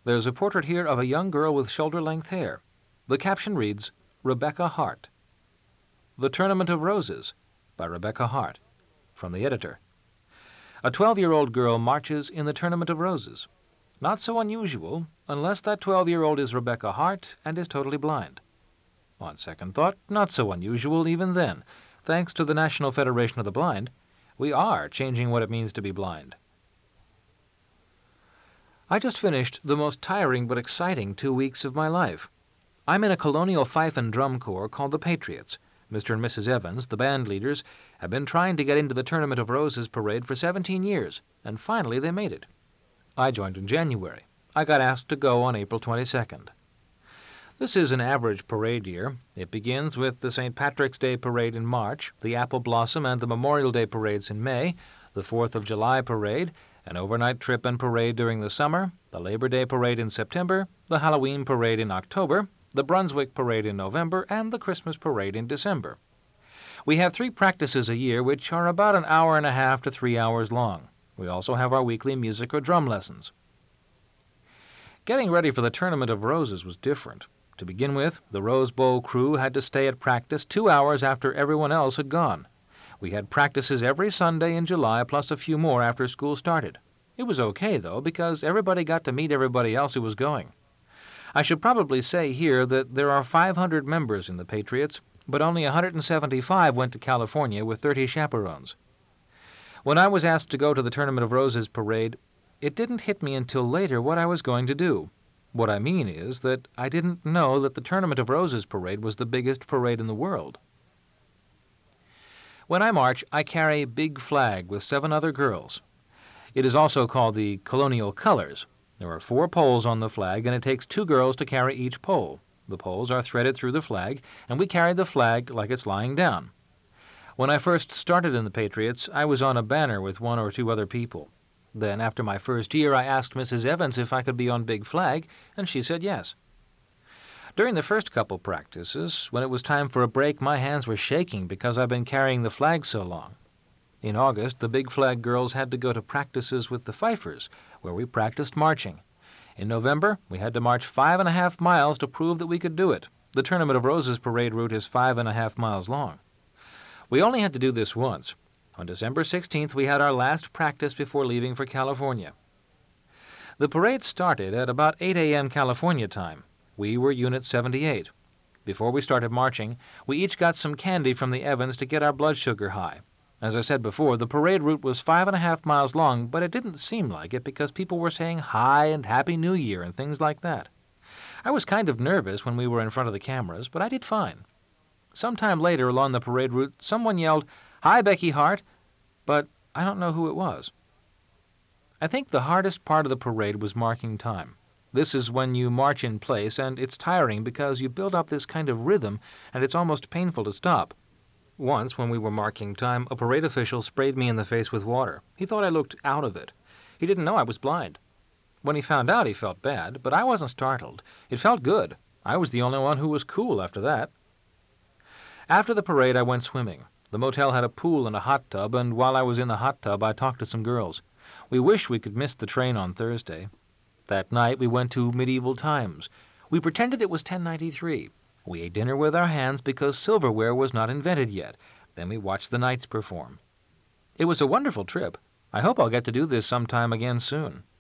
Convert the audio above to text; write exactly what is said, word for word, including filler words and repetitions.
There's a portrait here of a young girl with shoulder-length hair. The caption reads, Rebecca Hart. The Tournament of Roses, by Rebecca Hart, from the editor. A twelve-year-old girl marches in the Tournament of Roses. Not so unusual, unless that twelve-year-old is Rebecca Hart and is totally blind. On second thought, not so unusual even then. Thanks to the National Federation of the Blind, we are changing what it means to be blind. I just finished the most tiring but exciting two weeks of my life. I'm in a colonial fife and drum corps called the Patriots. Mister and Missus Evans, the band leaders, have been trying to get into the Tournament of Roses parade for seventeen years, and finally they made it. I joined in January. I got asked to go on April twenty-second. This is an average parade year. It begins with the Saint Patrick's Day Parade in March, the Apple Blossom and the Memorial Day parades in May, the Fourth of July Parade, an overnight trip and parade during the summer, the Labor Day Parade in September, the Halloween Parade in October, the Brunswick Parade in November, and the Christmas Parade in December. We have three practices a year, which are about an hour and a half to three hours long. We also have our weekly music or drum lessons. Getting ready for the Tournament of Roses was different. To begin with, the Rose Bowl crew had to stay at practice two hours after everyone else had gone. We had practices every Sunday in July, plus a few more after school started. It was okay, though, because everybody got to meet everybody else who was going. I should probably say here that there are five hundred members in the Patriots, but only one hundred seventy-five went to California with thirty chaperones. When I was asked to go to the Tournament of Roses parade, it didn't hit me until later what I was going to do. What I mean is that I didn't know that the Tournament of Roses parade was the biggest parade in the world. When I march, I carry a big flag with seven other girls. It is also called the Colonial Colors. There are four poles on the flag, and it takes two girls to carry each pole. The poles are threaded through the flag, and we carry the flag like it's lying down. When I first started in the Patriots, I was on a banner with one or two other people. Then, after my first year, I asked Missus Evans if I could be on Big Flag, and she said yes. During the first couple practices, when it was time for a break, my hands were shaking because I've been carrying the flag so long. In August, the Big Flag girls had to go to practices with the Fifers, where we practiced marching. In November, we had to march five and a half miles to prove that we could do it. The Tournament of Roses parade route is five and a half miles long. We only had to do this once. On December sixteenth, we had our last practice before leaving for California. The parade started at about eight a.m. California time. We were Unit seventy-eight. Before we started marching, we each got some candy from the Evans to get our blood sugar high. As I said before, the parade route was five and a half miles long, but it didn't seem like it because people were saying hi and Happy New Year and things like that. I was kind of nervous when we were in front of the cameras, but I did fine. Sometime later along the parade route, someone yelled, "Hi, Becky Hart," but I don't know who it was. I think the hardest part of the parade was marking time. This is when you march in place, and it's tiring because you build up this kind of rhythm, and it's almost painful to stop. Once, when we were marking time, a parade official sprayed me in the face with water. He thought I looked out of it. He didn't know I was blind. When he found out, he felt bad, but I wasn't startled. It felt good. I was the only one who was cool after that. After the parade, I went swimming. The motel had a pool and a hot tub, and while I was in the hot tub, I talked to some girls. We wished we could miss the train on Thursday. That night, we went to Medieval Times. We pretended it was ten ninety-three. We ate dinner with our hands because silverware was not invented yet. Then we watched the Knights perform. It was a wonderful trip. I hope I'll get to do this sometime again soon.